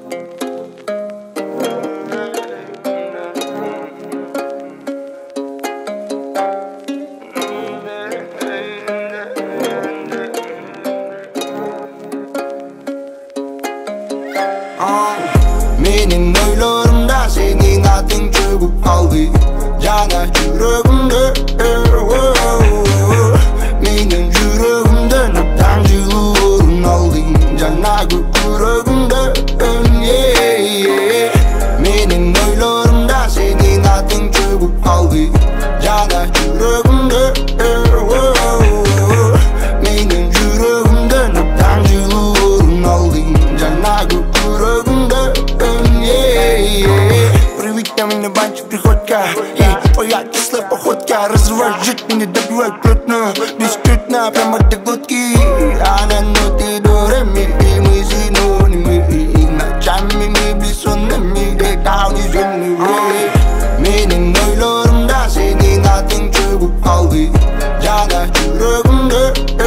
Mening oylarımda senin adın çöküp kaldı. Yana yüreğimde mening yüreğimde nöptancılığı orun aldın. Yana yüreğimde mening oylarımda senin adın çöküp kaldı. Yana yüreğimde mening yüreğimde nöptancılığı orun aldın. Yana yüreğimde приведя меня банчик приходька. И твоя кислая походка разрывает меня, добивает плотно, бескрытно, прямо до глотки. Она ноты до ре-ми, и мы синонимы. И ночами мы бессонными, летал неземный. Mening oylarımda senin adın çöküp kaldı. Yana yüreğimde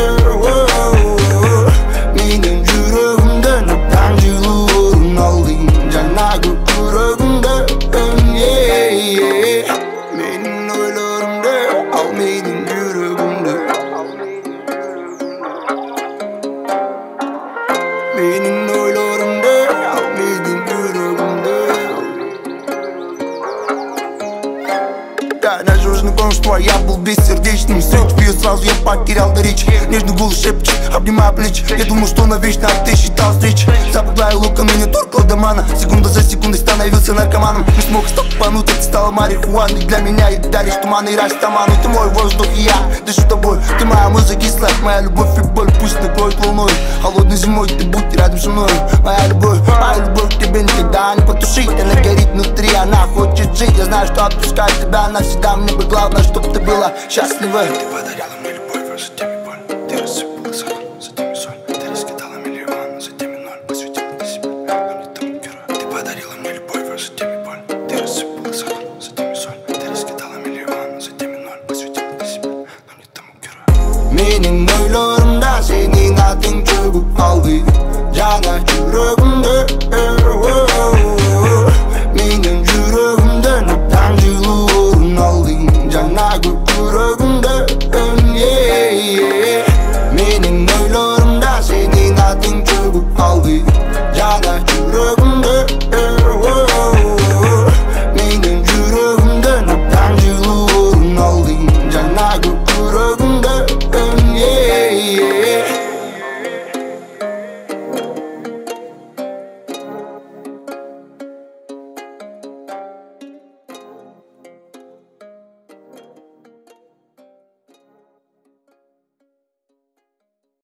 mening yüreğimde nöptancılığı orun aldın. Yana yüreğimde mening oylarımda, al mening yüreğimde. Mening oylarımda, al mening yüreğimde. Да, надежный конство, я был бессердечным. Встречу ее сразу, я потерял до речи. Нежный голос шепчет, обнимая плечи. Я думал, что навечно, а ты считал встречи. Западная лука, но не торкала до мана. Секунда за секундой становился наркоманом. Не смог стопануть, это стало марихуаной. Для меня и даришь туман и растаману. Ты мой воздух и я дышу тобой. Ты моя музыка и сладь, моя любовь и боль. Пусть накроет волной, холодной зимой ты будь рядом со мной. Моя любовь к тебе никогда не потушить. Она горит внутри, она хочет жить. Я знаю, что отпускать тебя навсегда. Мне бы главное, чтоб ты была счастлива. Ты подарила